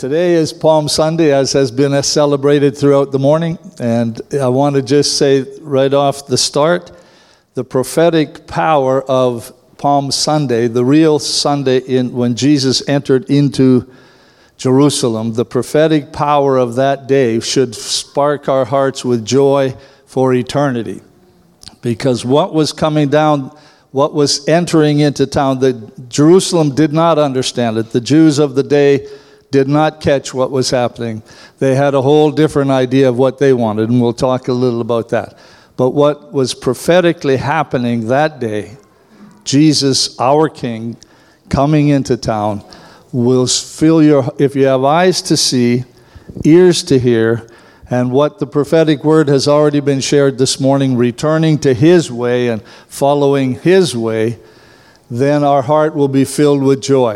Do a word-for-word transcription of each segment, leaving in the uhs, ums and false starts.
Today is Palm Sunday, as has been celebrated throughout the morning, and I want to just say right off the start, the prophetic power of Palm Sunday, the real Sunday in when Jesus entered into Jerusalem, the prophetic power of that day should spark our hearts with joy for eternity. Because what was coming down, what was entering into town, that Jerusalem did not understand it. The Jews of the day did not catch what was happening. They had a whole different idea of what they wanted, and we'll talk a little about that. But what was prophetically happening that day, Jesus, our King, coming into town, will fill your, if you have eyes to see, ears to hear, and what the prophetic word has already been shared this morning, returning to His way and following His way, then our heart will be filled with joy.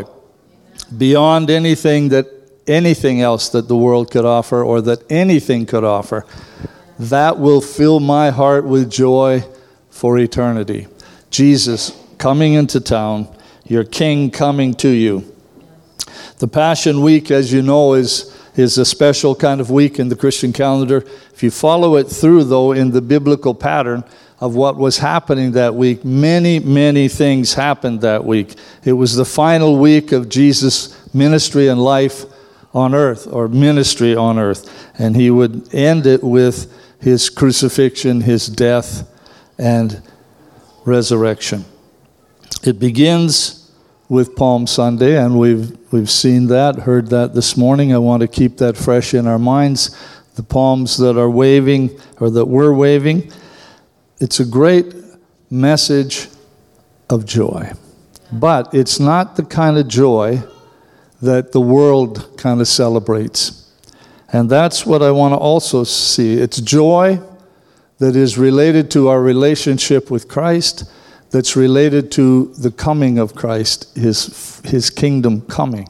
Beyond anything that anything else that the world could offer or that anything could offer, that will fill my heart with joy for eternity. Jesus coming into town, your King coming to you. The Passion Week, as you know, is, is a special kind of week in the Christian calendar. If you follow it through, though, in the biblical pattern of what was happening that week, many, many things happened that week. It was the final week of Jesus' ministry and life on earth, or ministry on earth. And He would end it with His crucifixion, His death, and resurrection. It begins with Palm Sunday, and we've we've seen that, heard that this morning. I want to keep that fresh in our minds. The palms that are waving, or that we're waving, it's a great message of joy. But it's not the kind of joy that the world kind of celebrates. And that's what I want to also see. It's joy that is related to our relationship with Christ, that's related to the coming of Christ, His, his kingdom coming.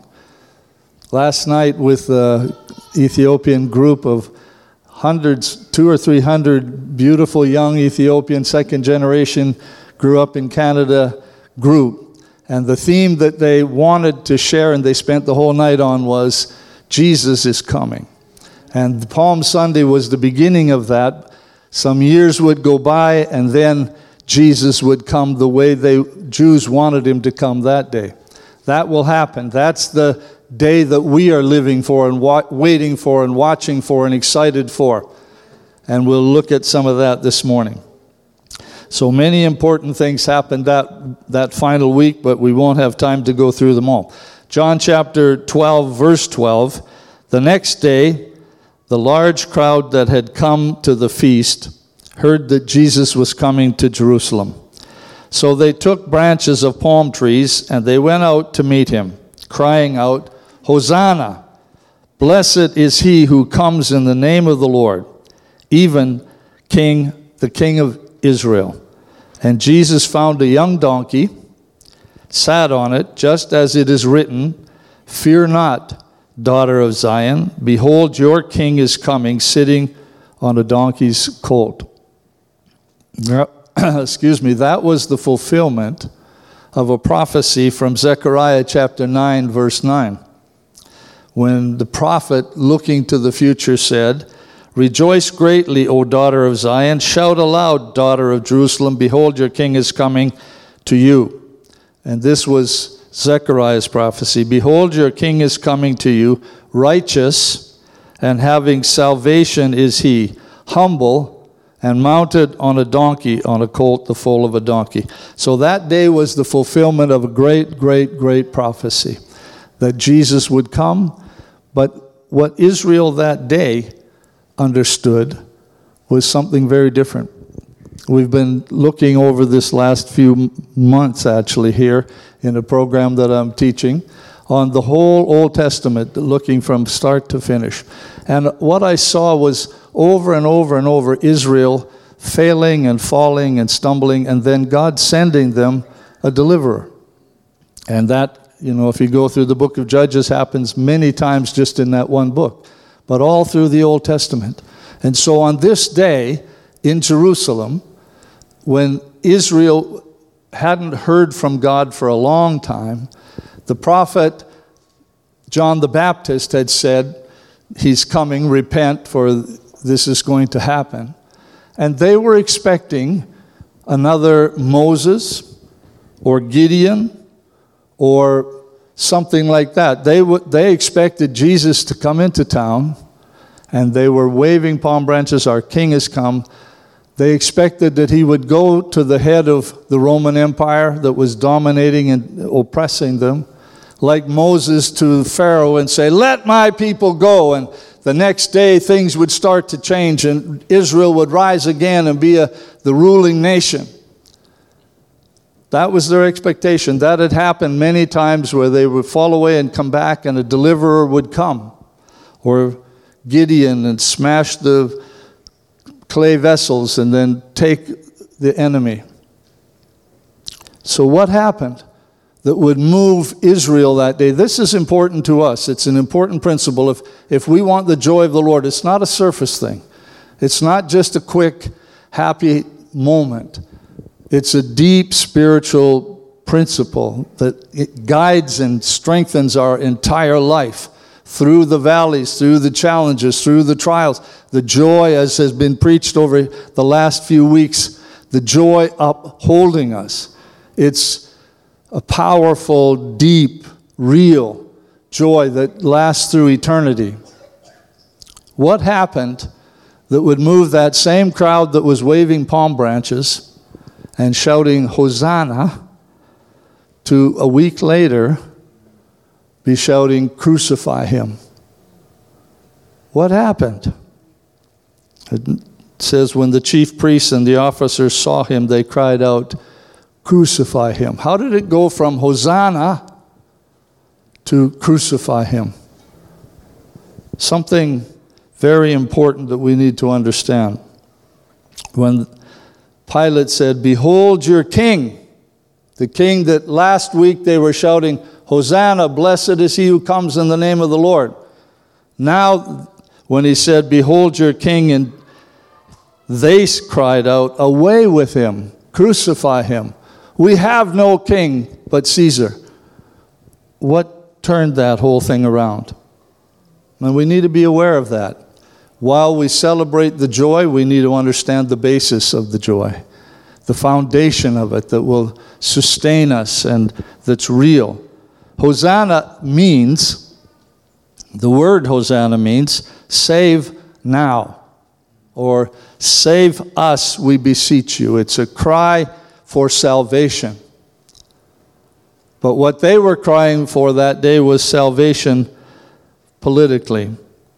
Last night with the Ethiopian group of hundreds, two or three hundred beautiful young Ethiopian second generation, grew up in Canada group. And the theme that they wanted to share and they spent the whole night on was, Jesus is coming. And Palm Sunday was the beginning of that. Some years would go by and then Jesus would come the way the Jews wanted Him to come that day. That will happen. That's the day that we are living for and wa- waiting for and watching for and excited for. And we'll look at some of that this morning. So many important things happened that, that final week, but we won't have time to go through them all. John chapter twelve, verse twelve. The next day, the large crowd that had come to the feast heard that Jesus was coming to Jerusalem. So they took branches of palm trees, and they went out to meet Him, crying out, Hosanna! Blessed is He who comes in the name of the Lord, even King, the King of Israel. And Jesus found a young donkey, sat on it, just as it is written, Fear not, daughter of Zion. Behold, your King is coming, sitting on a donkey's colt. Excuse me, that was the fulfillment of a prophecy from Zechariah chapter nine, verse nine. When the prophet, looking to the future, said, Rejoice greatly, O daughter of Zion. Shout aloud, daughter of Jerusalem. Behold, your King is coming to you. And this was Zechariah's prophecy. Behold, your King is coming to you. Righteous and having salvation is He. Humble and mounted on a donkey, on a colt, the foal of a donkey. So that day was the fulfillment of a great, great, great prophecy that Jesus would come. But what Israel that day understood was something very different. We've been looking over this last few months, actually, here in a program that I'm teaching on the whole Old Testament, looking from start to finish. And what I saw was over and over and over Israel failing and falling and stumbling, and then God sending them a deliverer. And that, you know, if you go through the book of Judges, happens many times just in that one book, but all through the Old Testament. And so on this day in Jerusalem, when Israel hadn't heard from God for a long time, the prophet John the Baptist had said, he's coming, repent, for this is going to happen. And they were expecting another Moses or Gideon or something like that. They w- they expected Jesus to come into town, and they were waving palm branches, our king has come. They expected that he would go to the head of the Roman Empire that was dominating and oppressing them, like Moses to Pharaoh, and say, let my people go. And the next day things would start to change, and Israel would rise again and be a, the ruling nation. That was their expectation. That had happened many times, where they would fall away and come back, and a deliverer would come. Or Gideon and smash the clay vessels and then take the enemy. So what happened that would move Israel that day? This is important to us. It's an important principle. If, if we want the joy of the Lord, it's not a surface thing. It's not just a quick, happy moment. It's a deep spiritual principle that it guides and strengthens our entire life through the valleys, through the challenges, through the trials. The joy, as has been preached over the last few weeks, the joy upholding us. It's a powerful, deep, real joy that lasts through eternity. What happened that would move that same crowd that was waving palm branches and shouting Hosanna to a week later be shouting, crucify him? What happened? It says, when the chief priests and the officers saw him, they cried out, crucify him. How did it go from Hosanna to crucify him? Something very important that we need to understand. When Pilate said, behold your king, the king that last week they were shouting, Hosanna, blessed is he who comes in the name of the Lord. Now, when he said, behold your king, and they cried out, away with him, crucify him. We have no king but Caesar. What turned that whole thing around? And we need to be aware of that. While we celebrate the joy, we need to understand the basis of the joy, the foundation of it that will sustain us and that's real. Hosanna means, the word Hosanna means, save now, or save us, we beseech you. It's a cry for salvation. But what they were crying for that day was salvation politically.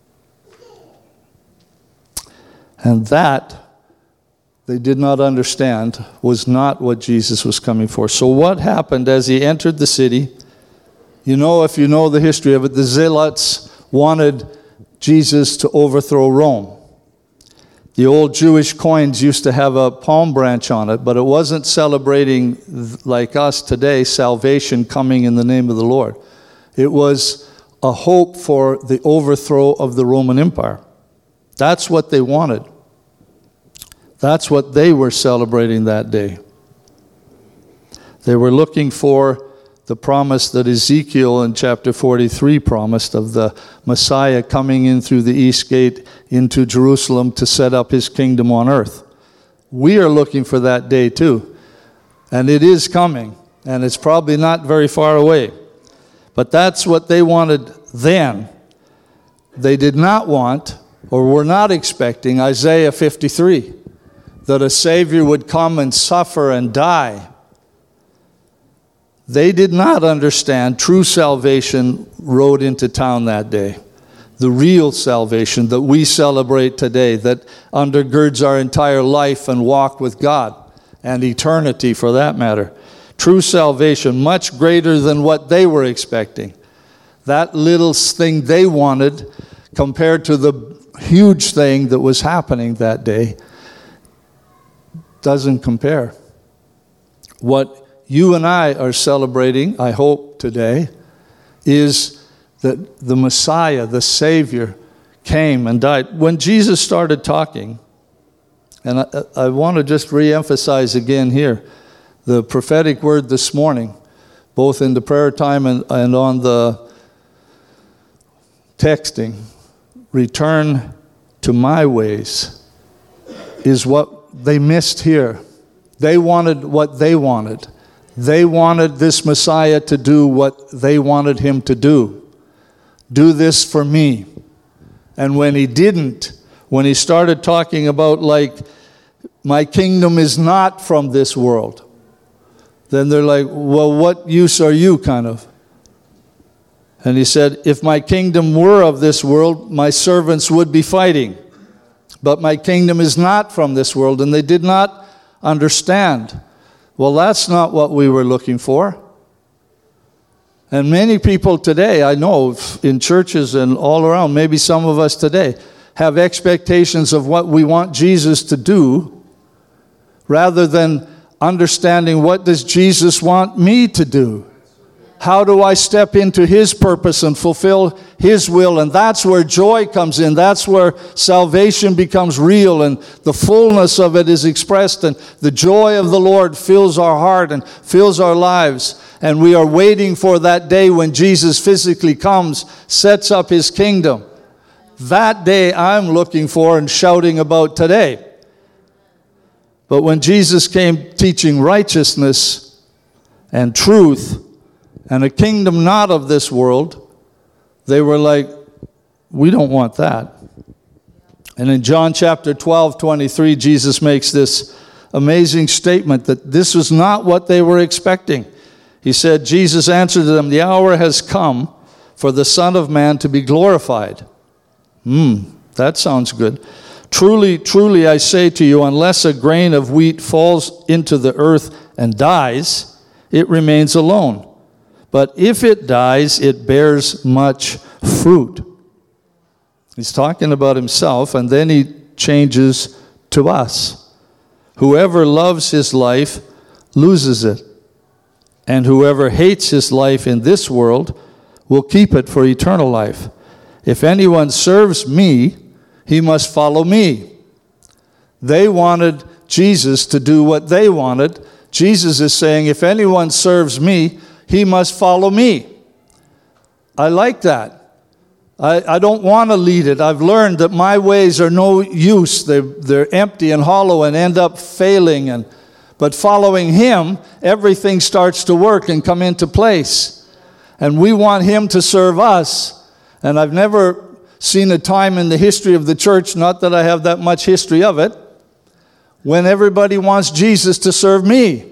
And that, they did not understand, was not what Jesus was coming for. So what happened as he entered the city? You know, if you know the history of it, the Zealots wanted Jesus to overthrow Rome. The old Jewish coins used to have a palm branch on it, but it wasn't celebrating, like us today, salvation coming in the name of the Lord. It was a hope for the overthrow of the Roman Empire. That's what they wanted. That's what they were celebrating that day. They were looking for the promise that Ezekiel in chapter forty-three promised of the Messiah coming in through the east gate into Jerusalem to set up his kingdom on earth. We are looking for that day too. And it is coming. And it's probably not very far away. But that's what they wanted then. They did not want, or were not expecting, Isaiah fifty-three, that a Savior would come and suffer and die. They did not understand true salvation rode into town that day. The real salvation that we celebrate today, that undergirds our entire life and walk with God, and eternity for that matter. True salvation, much greater than what they were expecting. That little thing they wanted compared to the huge thing that was happening that day doesn't compare. What you and I are celebrating, I hope today, is that the Messiah, the Savior, came and died. When Jesus started talking, and I, I want to just re-emphasize again here, the prophetic word this morning, both in the prayer time and, and on the texting, return to my ways, is what they missed here. They wanted what they wanted. They wanted this Messiah to do what they wanted him to do. Do this for me. And when he didn't, when he started talking about like, my kingdom is not from this world, then they're like, well, what use are you, kind of? And he said, if my kingdom were of this world, my servants would be fighting. But my kingdom is not from this world. And they did not understand. Well, that's not what we were looking for. And many people today, I know, in churches and all around, maybe some of us today, have expectations of what we want Jesus to do, rather than understanding, what does Jesus want me to do? How do I step into his purpose and fulfill his will? And that's where joy comes in. That's where salvation becomes real and the fullness of it is expressed, and the joy of the Lord fills our heart and fills our lives. And we are waiting for that day when Jesus physically comes, sets up his kingdom. That day I'm looking for and shouting about today. But when Jesus came teaching righteousness and truth and a kingdom not of this world, they were like, we don't want that. And in John chapter twelve, twenty-three, Jesus makes this amazing statement that this was not what they were expecting. He said, Jesus answered them, the hour has come for the Son of Man to be glorified. Hmm, that sounds good. Truly, truly, I say to you, unless a grain of wheat falls into the earth and dies, it remains alone. But if it dies, it bears much fruit. He's talking about himself, and then he changes to us. Whoever loves his life loses it, and whoever hates his life in this world will keep it for eternal life. If anyone serves me, he must follow me. They wanted Jesus to do what they wanted. Jesus is saying, if anyone serves me, he must follow me. I like that. I, I don't want to lead it. I've learned that my ways are no use. They're, they're empty and hollow and end up failing. And, but following him, everything starts to work and come into place. And we want him to serve us. And I've never seen a time in the history of the church, not that I have that much history of it, when everybody wants Jesus to serve me.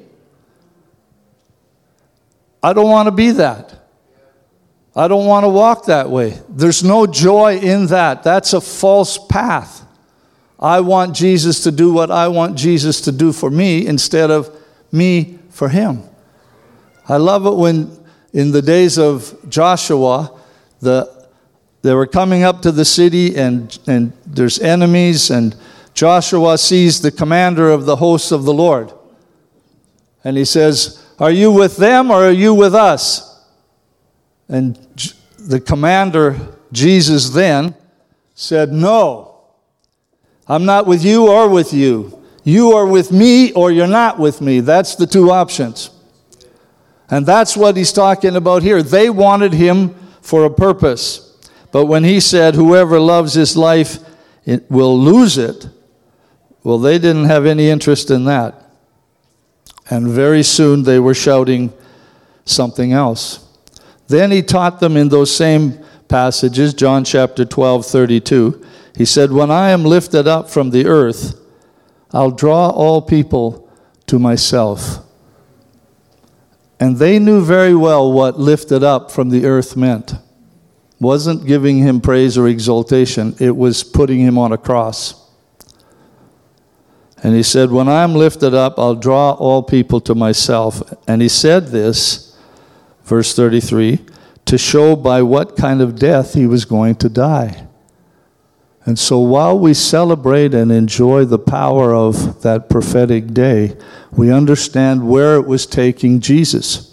I don't want to be that. I don't want to walk that way. There's no joy in that. That's a false path. I want Jesus to do what I want Jesus to do for me instead of me for him. I love it when in the days of Joshua, the They were coming up to the city, and, and there's enemies, and Joshua sees the commander of the hosts of the Lord. And he says, are you with them or are you with us? And the commander, Jesus then, said, no, I'm not with you or with you. You are with me or you're not with me. That's the two options. And that's what he's talking about here. They wanted him for a purpose. But when he said, whoever loves his life it will lose it, well, they didn't have any interest in that. And very soon they were shouting something else. Then he taught them in those same passages, John chapter twelve, thirty-two. He said, when I am lifted up from the earth, I'll draw all people to myself. And they knew very well what lifted up from the earth meant. Wasn't giving him praise or exaltation. It was putting him on a cross. And he said, when I'm lifted up, I'll draw all people to myself. And he said this, verse thirty-three, to show by what kind of death he was going to die. And so while we celebrate and enjoy the power of that prophetic day, we understand where it was taking Jesus.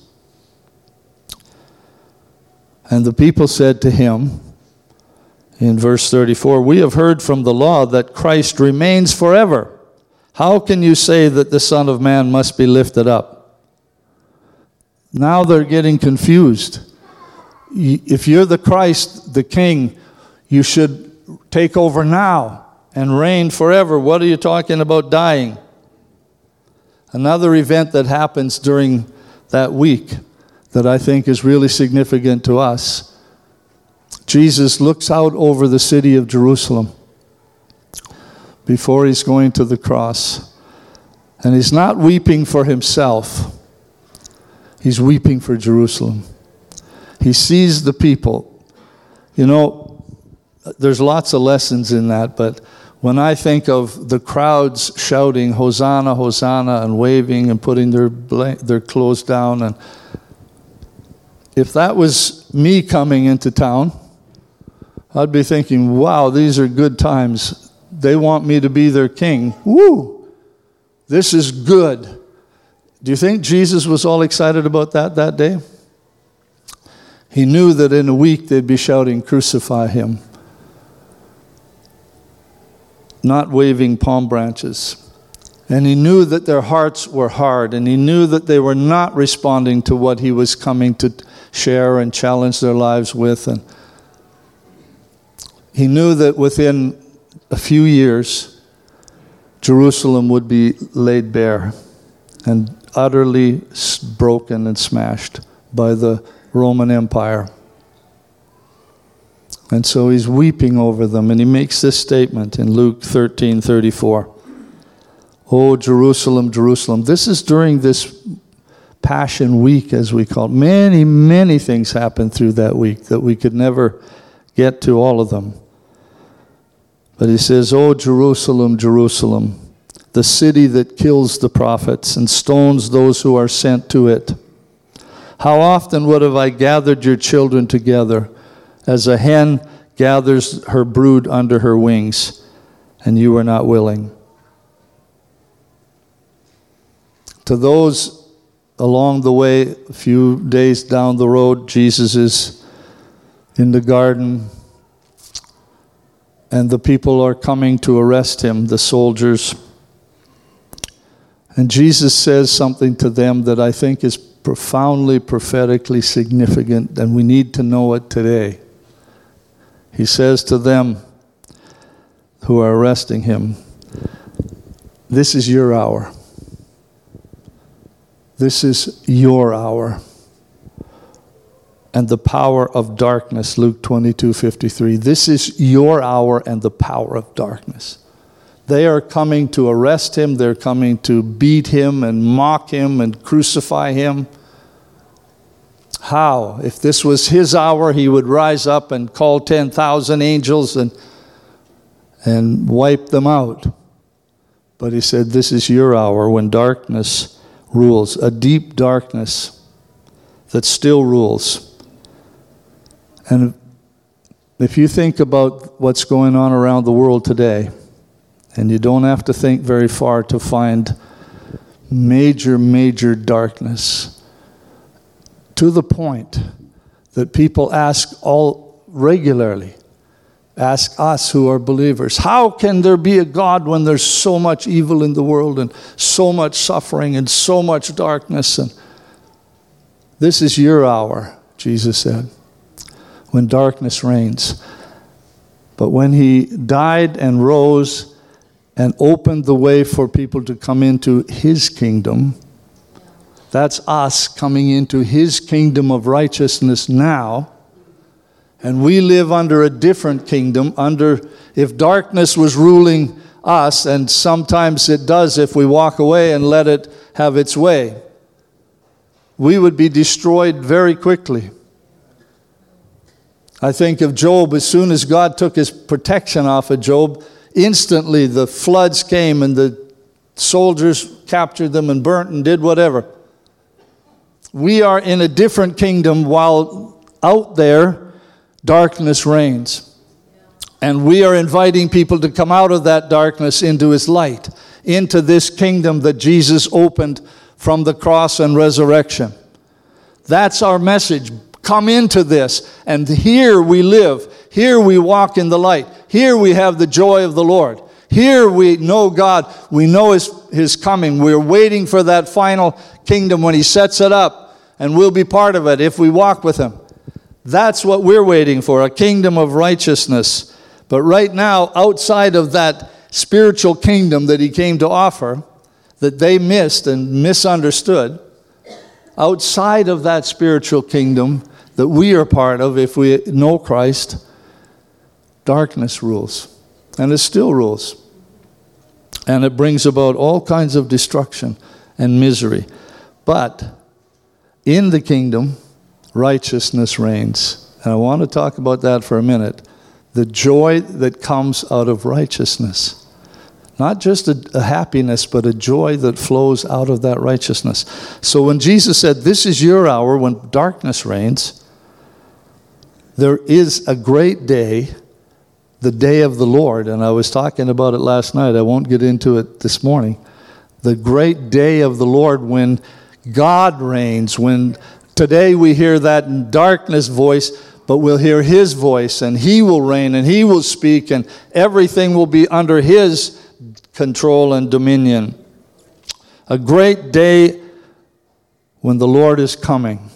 And the people said to him, in verse thirty-four, we have heard from the law that Christ remains forever. How can you say that the Son of Man must be lifted up? Now they're getting confused. If you're the Christ, the King, You should take over now and reign forever. What are you talking about dying? Another event that happens during that week that I think is really significant to us. Jesus looks out over the city of Jerusalem before he's going to the cross. And he's not weeping for himself. He's weeping for Jerusalem. He sees the people. You know, there's lots of lessons in that, but when I think of the crowds shouting, Hosanna, Hosanna, and waving and putting their their clothes down, and if that was me coming into town, I'd be thinking, wow, these are good times. They want me to be their king. Woo! This is good. Do you think Jesus was all excited about that that day? He knew that in a week they'd be shouting, crucify him. Not waving palm branches. And he knew that their hearts were hard, and he knew that they were not responding to what he was coming to share and challenge their lives with. And he knew that within a few years, Jerusalem would be laid bare and utterly broken and smashed by the Roman Empire. And so he's weeping over them, and he makes this statement in Luke thirteen thirty-four. Oh, Jerusalem, Jerusalem. This is during this Passion Week, as we call it. Many, many things happened through that week that we could never get to all of them. But he says, oh, Jerusalem, Jerusalem, the city that kills the prophets and stones those who are sent to it. How often would have I gathered your children together, as a hen gathers her brood under her wings, and you were not willing. To those along the way, a few days down the road, Jesus is in the garden, and the people are coming to arrest him, the soldiers. And Jesus says something to them that I think is profoundly prophetically significant, and we need to know it today. He says to them who are arresting him, this is your hour. This is your hour. And the power of darkness, Luke twenty-two fifty-three. This is your hour and the power of darkness. They are coming to arrest him. They're coming to beat him and mock him and crucify him. How? If this was his hour, he would rise up and call ten thousand angels and, and wipe them out. But he said, this is your hour when darkness rules, a deep darkness that still rules. And if you think about what's going on around the world today, and you don't have to think very far to find major, major darkness, to the point that people ask all regularly, ask us who are believers, how can there be a God when there's so much evil in the world and so much suffering and so much darkness? And this is your hour, Jesus said, when darkness reigns. But when he died and rose and opened the way for people to come into his kingdom, that's us coming into his kingdom of righteousness now. And we live under a different kingdom. Under, if darkness was ruling us, and sometimes it does if we walk away and let it have its way, we would be destroyed very quickly. I think of Job. As soon as God took his protection off of Job, instantly the floods came and the soldiers captured them and burnt and did whatever. We are in a different kingdom while out there darkness reigns. And we are inviting people to come out of that darkness into his light, into this kingdom that Jesus opened from the cross and resurrection. That's our message. Come into this. And here we live. Here we walk in the light. Here we have the joy of the Lord. Here we know God. We know his, his coming. We're waiting for that final kingdom when he sets it up. And we'll be part of it if we walk with him. That's what we're waiting for, a kingdom of righteousness. But right now, outside of that spiritual kingdom that he came to offer, that they missed and misunderstood, outside of that spiritual kingdom that we are part of, if we know Christ, darkness rules. And it still rules. And it brings about all kinds of destruction and misery. But in the kingdom, righteousness reigns. And I want to talk about that for a minute. The joy that comes out of righteousness. Not just a, a happiness, but a joy that flows out of that righteousness. So when Jesus said, this is your hour when darkness reigns, there is a great day, the day of the Lord, and I was talking about it last night. I won't get into it this morning. The great day of the Lord when God reigns, when today we hear that darkness voice, but we'll hear his voice, and he will reign, and he will speak, and everything will be under his control and dominion. A great day when the Lord is coming,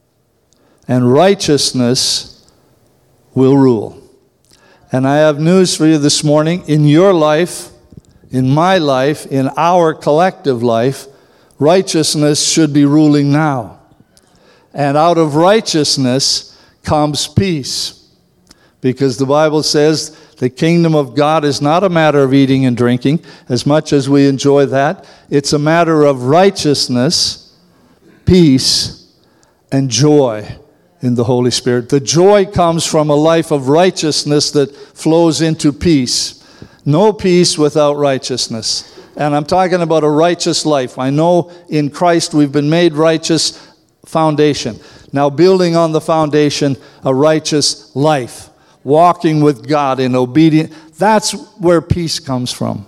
and righteousness will rule. And I have news for you this morning. In your life, in my life, in our collective life, righteousness should be ruling now. And out of righteousness comes peace. Because the Bible says the kingdom of God is not a matter of eating and drinking, as much as we enjoy that. It's a matter of righteousness, peace, and joy in the Holy Spirit. The joy comes from a life of righteousness that flows into peace. No peace without righteousness. And I'm talking about a righteous life. I know in Christ we've been made righteous. Foundation. Now building on the foundation, a righteous life. Walking with God in obedience. That's where peace comes from.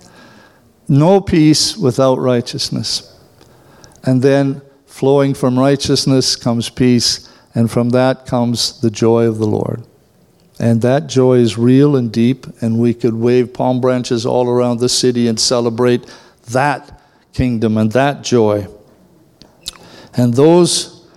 No peace without righteousness. And then flowing from righteousness comes peace. And from that comes the joy of the Lord. And that joy is real and deep. And we could wave palm branches all around the city and celebrate that kingdom and that joy. And those,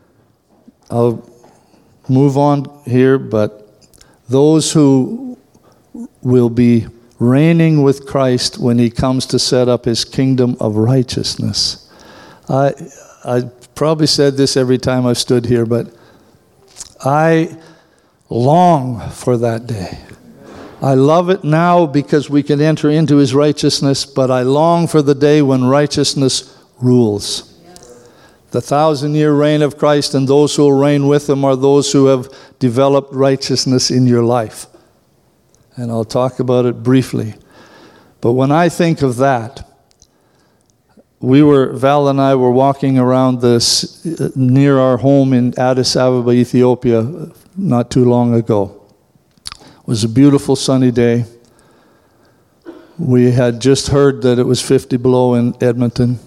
I'll move on here, but those who will be reigning with Christ when he comes to set up his kingdom of righteousness. I I probably said this every time I've stood here, but I long for that day. I love it now because we can enter into his righteousness, but I long for the day when righteousness rules. The thousand-year reign of Christ, and those who will reign with him are those who have developed righteousness in your life. And I'll talk about it briefly. But when I think of that, we were, Val and I were walking around this near our home in Addis Ababa, Ethiopia, not too long ago. It was a beautiful sunny day. We had just heard that it was fifty below in Edmonton.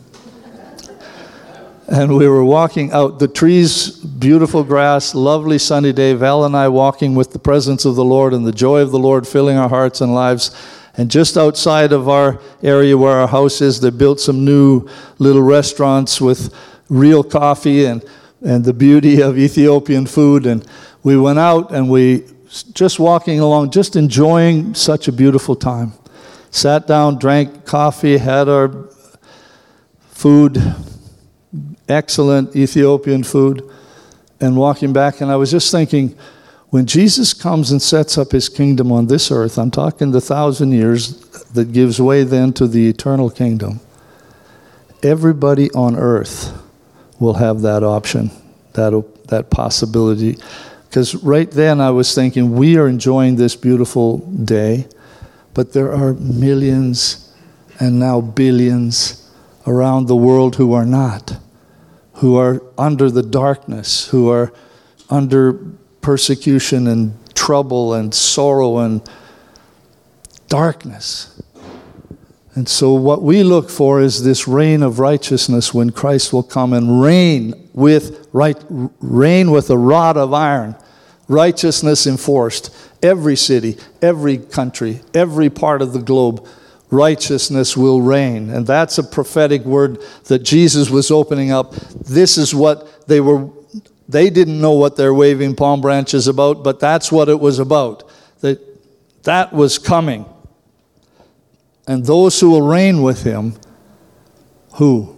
And we were walking out, the trees, beautiful grass, lovely sunny day. Val and I walking with the presence of the Lord and the joy of the Lord filling our hearts and lives. And just outside of our area where our house is, they built some new little restaurants with real coffee and, and the beauty of Ethiopian food. And we went out and we, just walking along, just enjoying such a beautiful time. Sat down, drank coffee, had our food, excellent Ethiopian food, and walking back, and I was just thinking, when Jesus comes and sets up his kingdom on this earth, I'm talking the thousand years that gives way then to the eternal kingdom, everybody on earth will have that option, that, that possibility. Because right then I was thinking, we are enjoying this beautiful day, but there are millions and now billions around the world who are not. Who are under the darkness, who are under persecution and trouble and sorrow and darkness. And so what we look for is this reign of righteousness when Christ will come and reign with right, reign with a rod of iron, righteousness enforced. Every city, every country, every part of the globe, righteousness will reign. And that's a prophetic word that Jesus was opening up. This is what they were They didn't know what they're waving palm branches about, but that's what it was about. That that was coming. And those who will reign with him, who?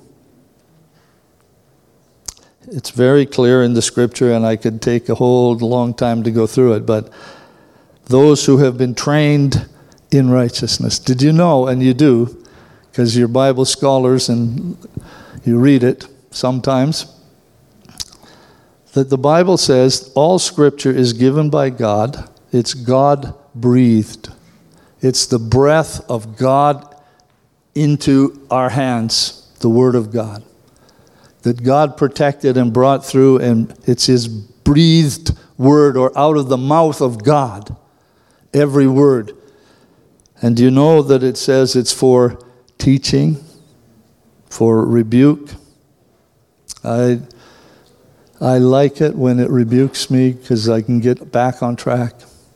It's very clear in the scripture, and I could take a whole long time to go through it, but those who have been trained in righteousness. Did you know, and you do, because you're Bible scholars and you read it sometimes, that the Bible says all scripture is given by God. It's God-breathed. It's the breath of God into our hands, the Word of God, that God protected and brought through, and it's His breathed word, or out of the mouth of God, every word. And do you know that it says it's for teaching, for rebuke? I I like it when it rebukes me because I can get back on track.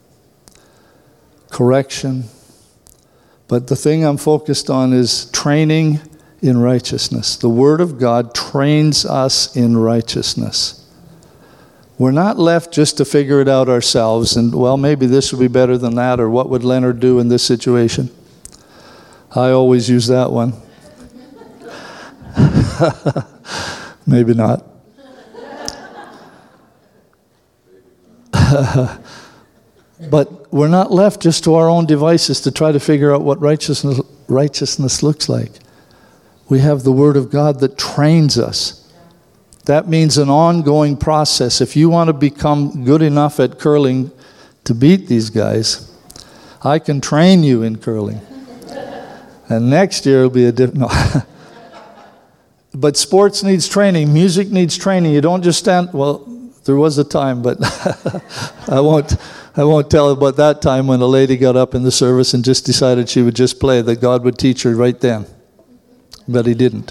Correction. But the thing I'm focused on is training in righteousness. The Word of God trains us in righteousness. We're not left just to figure it out ourselves and, well, maybe this would be better than that, or what would Leonard do in this situation? I always use that one. Maybe not. But we're not left just to our own devices to try to figure out what righteousness righteousness looks like. We have the Word of God that trains us. That means an ongoing process. If you want to become good enough at curling to beat these guys, I can train you in curling. And next year it'll be a different... No. But sports needs training. Music needs training. You don't just stand... Well, there was a time, but I won't I won't tell about that time when a lady got up in the service and just decided she would just play, that God would teach her right then. But He didn't.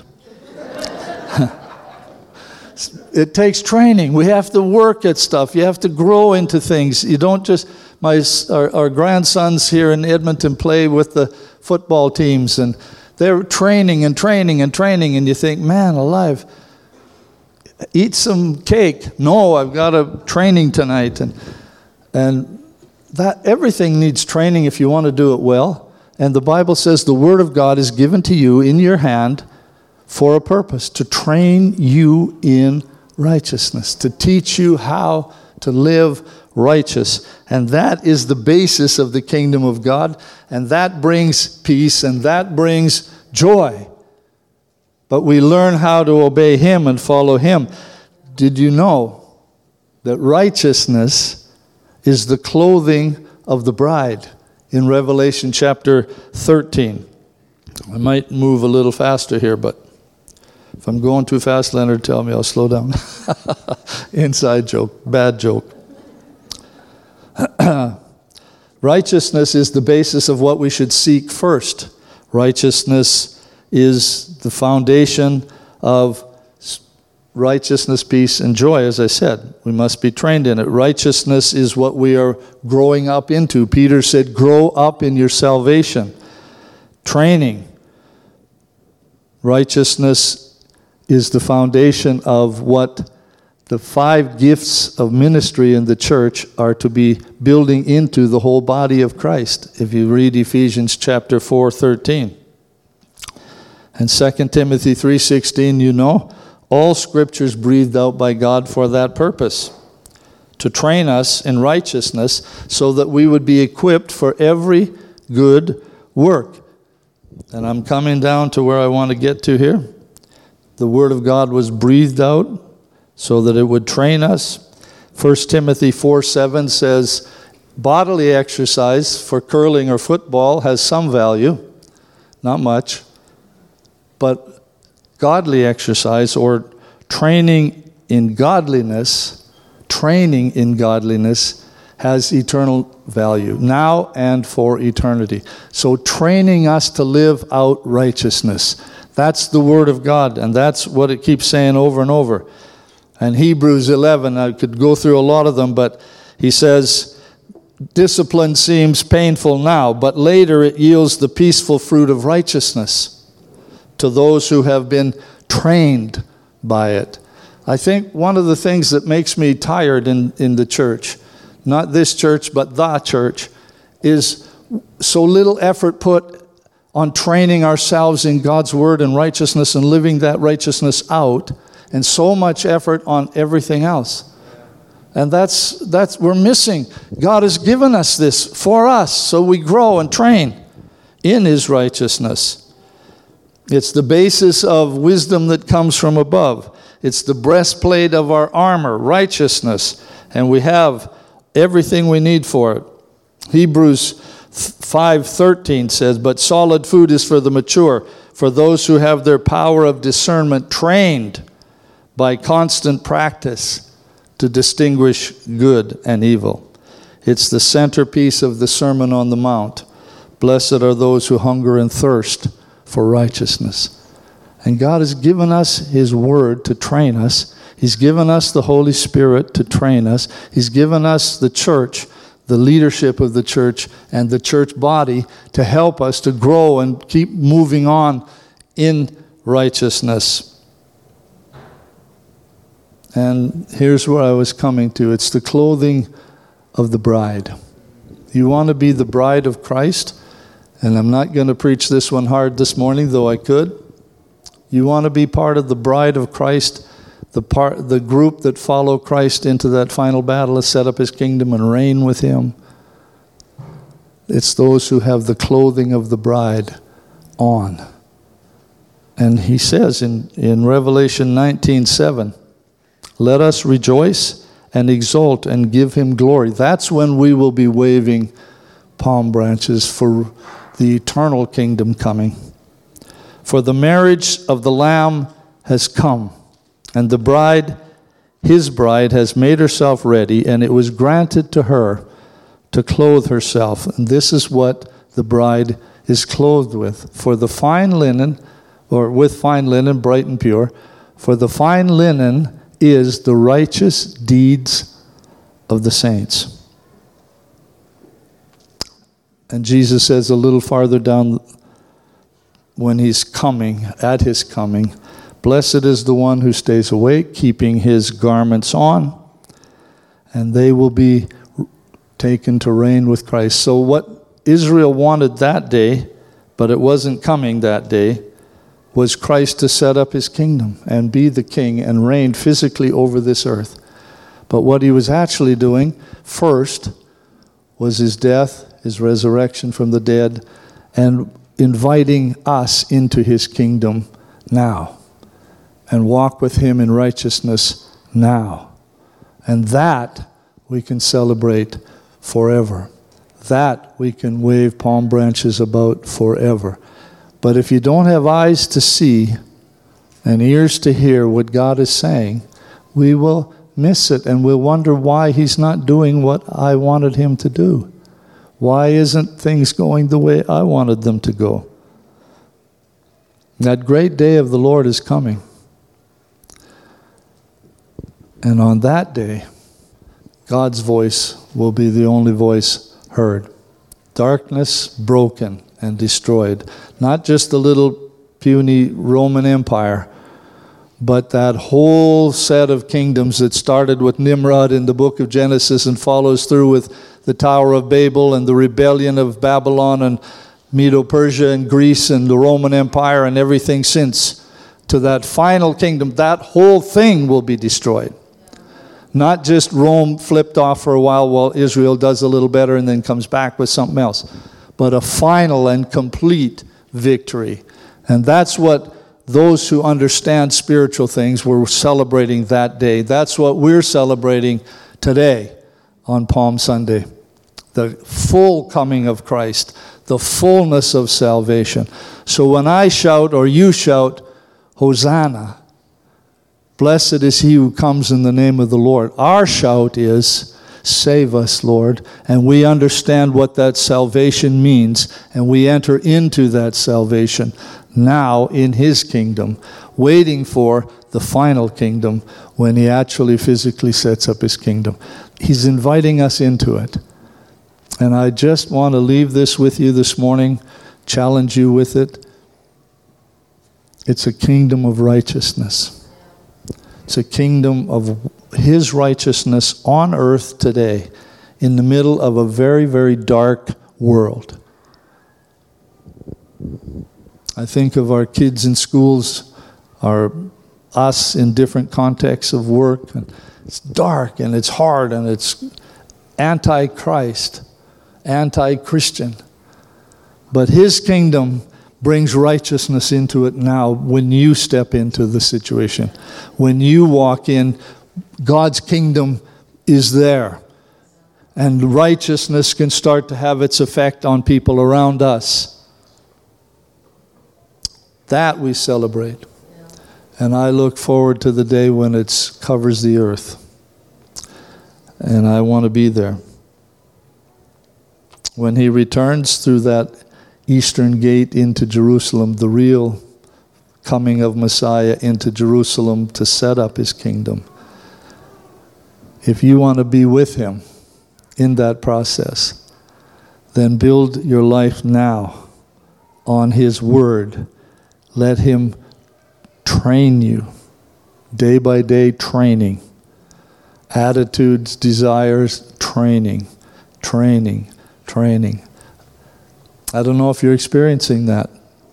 It takes training. We have to work at stuff. You have to grow into things. You don't just... My our, our grandsons here in Edmonton play with the football teams, and they're training and training and training, and you think, man alive, eat some cake. No, I've got a training tonight. And and that everything needs training if you want to do it well. And the Bible says the Word of God is given to you in your hand for a purpose, to train you in righteousness, to teach you how to live righteous. And that is the basis of the kingdom of God. And that brings peace, and that brings joy. But we learn how to obey Him and follow Him. Did you know that righteousness is the clothing of the bride in Revelation chapter thirteen? I might move a little faster here, but if I'm going too fast, Leonard, tell me, I'll slow down. Inside joke, bad joke. Righteousness is the basis of what we should seek first. Righteousness is the foundation of righteousness, peace, and joy, as I said. We must be trained in it. Righteousness is what we are growing up into. Peter said, grow up in your salvation. Training. Righteousness is the foundation of what the five gifts of ministry in the church are to be building into the whole body of Christ. If you read Ephesians chapter four, thirteen. And Second Timothy three sixteen, you know, all Scripture is breathed out by God for that purpose, to train us in righteousness so that we would be equipped for every good work. And I'm coming down to where I want to get to here. The Word of God was breathed out so that it would train us. First Timothy four seven says, bodily exercise for curling or football has some value, not much. But godly exercise, or training in godliness, training in godliness has eternal value, now and for eternity. So training us to live out righteousness. That's the Word of God, and that's what it keeps saying over and over. And Hebrews eleven, I could go through a lot of them, but he says, discipline seems painful now, but later it yields the peaceful fruit of righteousness to those who have been trained by it. I think one of the things that makes me tired in, in the church, not this church, but the church, is so little effort put on training ourselves in God's word and righteousness and living that righteousness out, and so much effort on everything else. And that's, that's we're missing. God has given us this for us, so we grow and train in his righteousness. It's the basis of wisdom that comes from above. It's the breastplate of our armor, righteousness, and we have everything we need for it. Hebrews five thirteen says, but solid food is for the mature, for those who have their power of discernment trained by constant practice to distinguish good and evil. It's the centerpiece of the Sermon on the Mount. Blessed are those who hunger and thirst for righteousness. And God has given us his word to train us. He's given us the Holy Spirit to train us. He's given us the church, the leadership of the church and the church body to help us to grow and keep moving on in righteousness. And here's where I was coming to. It's the clothing of the bride. You want to be the bride of Christ? And I'm not going to preach this one hard this morning, though I could. You want to be part of the bride of Christ, the part, the group that follow Christ into that final battle to set up his kingdom and reign with him. It's those who have the clothing of the bride on. And he says in, in Revelation nineteen seven, let us rejoice and exult and give him glory. That's when we will be waving palm branches for the eternal kingdom coming. For the marriage of the Lamb has come, and the bride, his bride, has made herself ready, and it was granted to her to clothe herself. And this is what the bride is clothed with. For the fine linen, or with fine linen, bright and pure, for the fine linen is the righteous deeds of the saints. And Jesus says a little farther down, when he's coming, at his coming, blessed is the one who stays awake, keeping his garments on, and they will be taken to reign with Christ. So what Israel wanted that day, but it wasn't coming that day, was Christ to set up his kingdom and be the king and reign physically over this earth. But what he was actually doing first was his death, his resurrection from the dead, and inviting us into his kingdom now and walk with him in righteousness now. And that we can celebrate forever. That we can wave palm branches about forever. But if you don't have eyes to see and ears to hear what God is saying, we will miss it and we'll wonder why he's not doing what I wanted him to do. Why isn't things going the way I wanted them to go? That great day of the Lord is coming. And on that day, God's voice will be the only voice heard. Darkness broken and destroyed. Not just the little puny Roman Empire, but that whole set of kingdoms that started with Nimrod in the book of Genesis and follows through with the Tower of Babel and the rebellion of Babylon and Medo-Persia and Greece and the Roman Empire and everything since, to that final kingdom. That whole thing will be destroyed. Not just Rome flipped off for a while while Israel does a little better and then comes back with something else, but a final and complete victory. And that's what those who understand spiritual things were celebrating that day. That's what we're celebrating today on Palm Sunday. The full coming of Christ, the fullness of salvation. So when I shout or you shout, Hosanna, blessed is he who comes in the name of the Lord, our shout is, save us, Lord. And we understand what that salvation means, and we enter into that salvation now in his kingdom, waiting for the final kingdom when he actually physically sets up his kingdom. He's inviting us into it. And I just want to leave this with you this morning, challenge you with it. It's a kingdom of righteousness. It's a kingdom of his righteousness on earth today, in the middle of a very, very dark world. I think of our kids in schools, our us in different contexts of work, and it's dark and it's hard and it's anti-Christ, anti-Christian. But his kingdom brings righteousness into it now when you step into the situation. When you walk in, God's kingdom is there. And righteousness can start to have its effect on people around us. That we celebrate. And I look forward to the day when it covers the earth. And I want to be there. When he returns through that eastern gate into Jerusalem, the real coming of Messiah into Jerusalem to set up his kingdom. If you want to be with him in that process, then build your life now on his word. Let him train you, day by day training. Attitudes, desires, training, training, training. I don't know if you're experiencing that.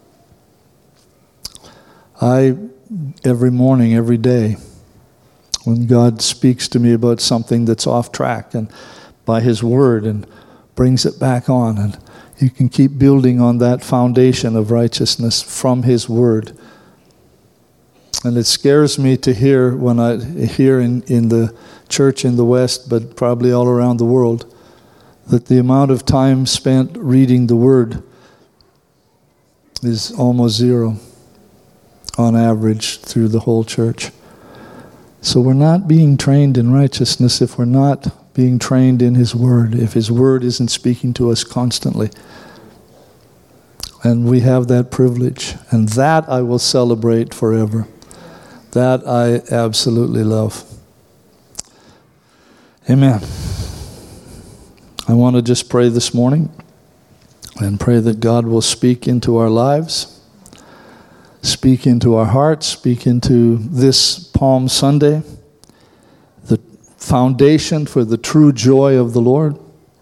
I, every morning, every day, when God speaks to me about something that's off track, and by his word, and brings it back on, and you can keep building on that foundation of righteousness from his word. And it scares me to hear when I hear in, in the church in the West, but probably all around the world, that the amount of time spent reading the Word is almost zero on average through the whole church. So we're not being trained in righteousness if we're not being trained in his Word, if his Word isn't speaking to us constantly. And we have that privilege. And that I will celebrate forever. That I absolutely love. Amen. I want to just pray this morning and pray that God will speak into our lives, speak into our hearts, speak into this Palm Sunday, the foundation for the true joy of the Lord,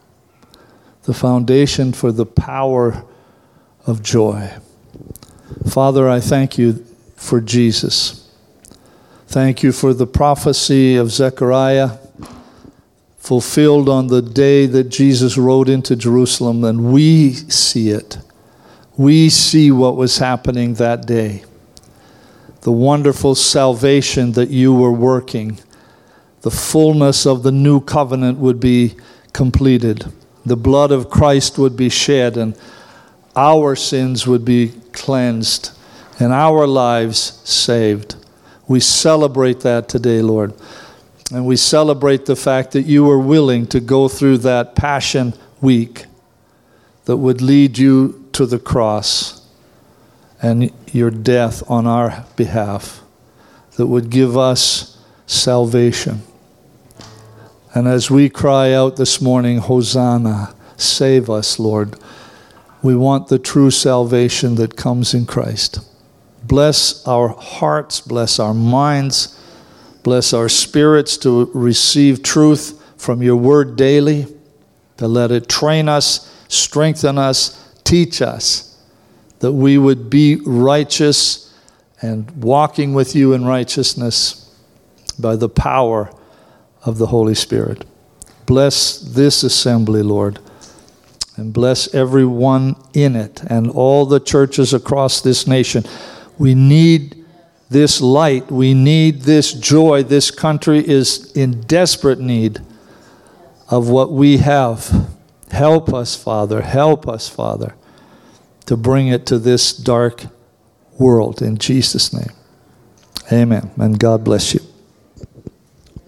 the foundation for the power of joy. Father, I thank you for Jesus. Thank you for the prophecy of Zechariah fulfilled on the day that Jesus rode into Jerusalem, and we see it. We see what was happening that day. The wonderful salvation that you were working. The fullness of the new covenant would be completed. The blood of Christ would be shed, and our sins would be cleansed, and our lives saved. We celebrate that today, Lord. And we celebrate the fact that you were willing to go through that Passion Week that would lead you to the cross and your death on our behalf, that would give us salvation. And as we cry out this morning, Hosanna, save us, Lord, we want the true salvation that comes in Christ. Bless our hearts, bless our minds, bless our spirits to receive truth from your word daily, to let it train us, strengthen us, teach us, that we would be righteous and walking with you in righteousness by the power of the Holy Spirit. Bless this assembly, Lord, and bless everyone in it and all the churches across this nation. We need this light, we need this joy. This country is in desperate need of what we have. Help us, Father, help us, Father, to bring it to this dark world. In Jesus' name, amen. And God bless you.